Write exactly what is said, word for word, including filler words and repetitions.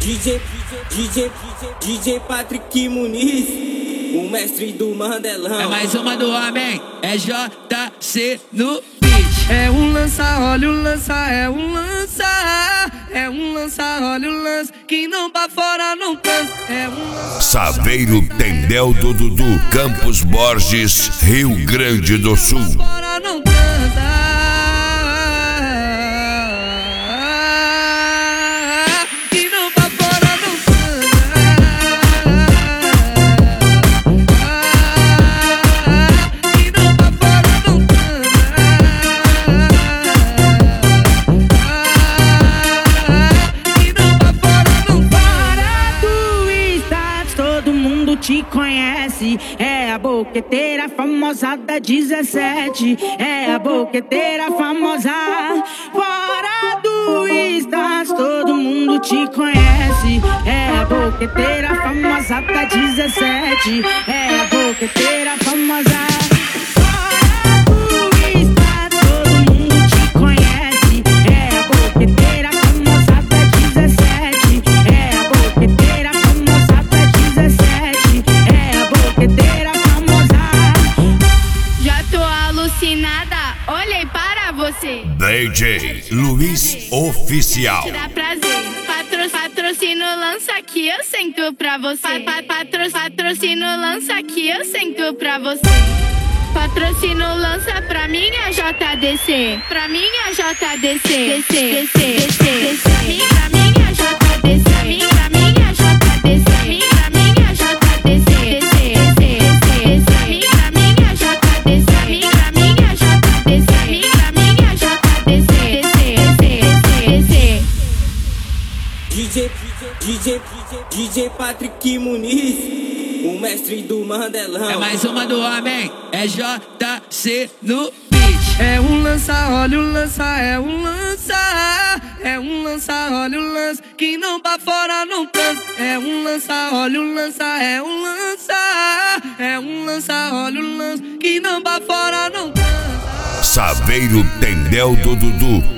DJ, DJ, DJ Patrick Muniz, o mestre do Mandelão. É mais uma do homem, é J C no beat. É um lança, olha o lança, é um lança. É um lança, olha o lança, que não pra fora não cansa. É um lança. Saveiro Tendel do Dudu, Campos Borges, Rio Grande do Sul. Fora não cansa. Te conhece, é a boqueteira famosa da dezessete. É a boqueteira famosa. Fora do Stats, todo mundo te conhece. É a boqueteira famosa da dezessete. É a boqueteira famosa. Olhei para você, D J Luiz Oficial. dá prazer. Patro, patrocínio lança aqui, eu sento pra você. Pa, pa, patro, patrocínio lança aqui, eu sento pra você. Patrocínio lança pra minha J D C, pra minha J D C, D C, D C, D C, D C. Pra minha J D C, pra minha J D C, pra minha J D C, D C, D C, D C. Pra minha J D C, pra minha J D C, pra minha J D C, D C, D C. DJ, DJ, DJ Patrick Muniz, o mestre do Mandelão. É mais uma do homem, é J C no beat. É um lança, olha o lança, é um lança. É um lança, olha o lança, que não pra fora não cansa. É um lança, olha o lança, é um lança. É um lança, olha o lança, que não pra fora não cansa. Saveiro Tendel do Dudu,